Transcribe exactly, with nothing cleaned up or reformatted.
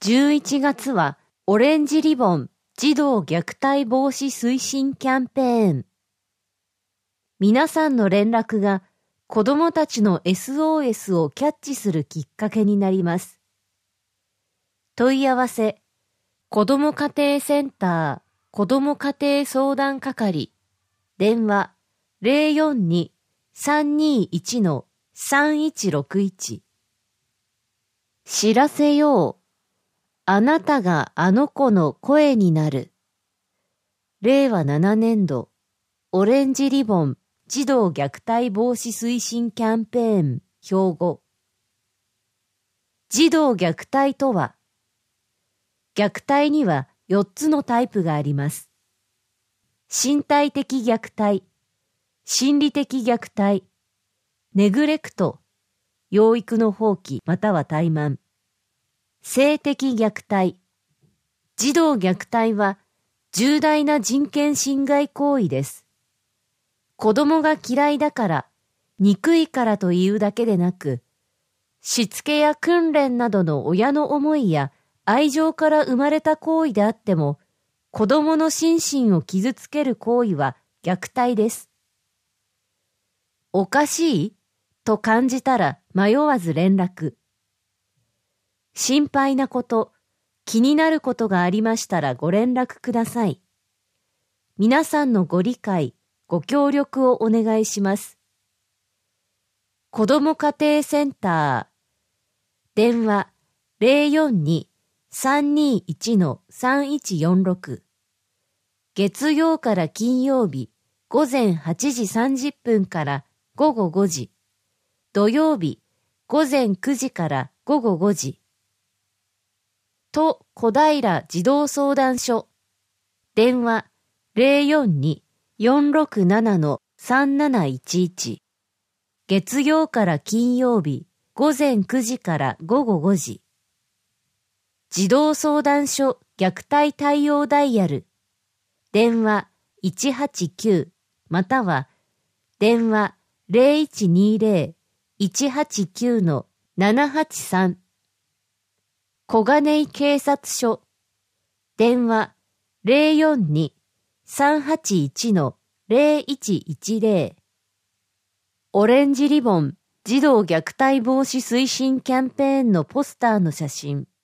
じゅういちがつはオレンジリボン児童虐待防止推進キャンペーン。皆さんの連絡が子どもたちの エスオーエス をキャッチするきっかけになります。問い合わせ、子ども家庭センター、子ども家庭相談係、電話 ゼロよんに さんにいち さんいちろくいち。知らせよう。あなたがあの子の声になる。れいわななねんど、オレンジリボン児童虐待防止推進キャンペーン、標語。児童虐待とは、虐待にはよっつのタイプがあります。身体的虐待、心理的虐待、ネグレクト、養育の放棄または怠慢。性的虐待。児童虐待は重大な人権侵害行為です。子供が嫌いだから、憎いからというだけでなく、しつけや訓練などの親の思いや愛情から生まれた行為であっても、子供の心身を傷つける行為は虐待です。おかしいと感じたら迷わず連絡。心配なこと、気になることがありましたらご連絡ください。皆さんのご理解、ご協力をお願いします。子ども家庭センター、電話 ゼロよんに さんにいち さんいちよんろく。月曜から金曜日ごぜんはちじさんじゅっぷんからごごごじ。土曜日ごぜんくじからごごごじ。と小平児童相談所、電話 ゼロよんに よんろくなな さんなないちいち。月曜から金曜日ごぜんくじからごごごじ。児童相談所虐待対応ダイヤル、電話いちはちきゅうまたは電話 ゼロいちにゼロ いちはちきゅう ななはちさん。小金井警察署、電話 ゼロよんに さんはちいち ゼロいちいちゼロ。オレンジリボン児童虐待防止推進キャンペーンのポスターの写真。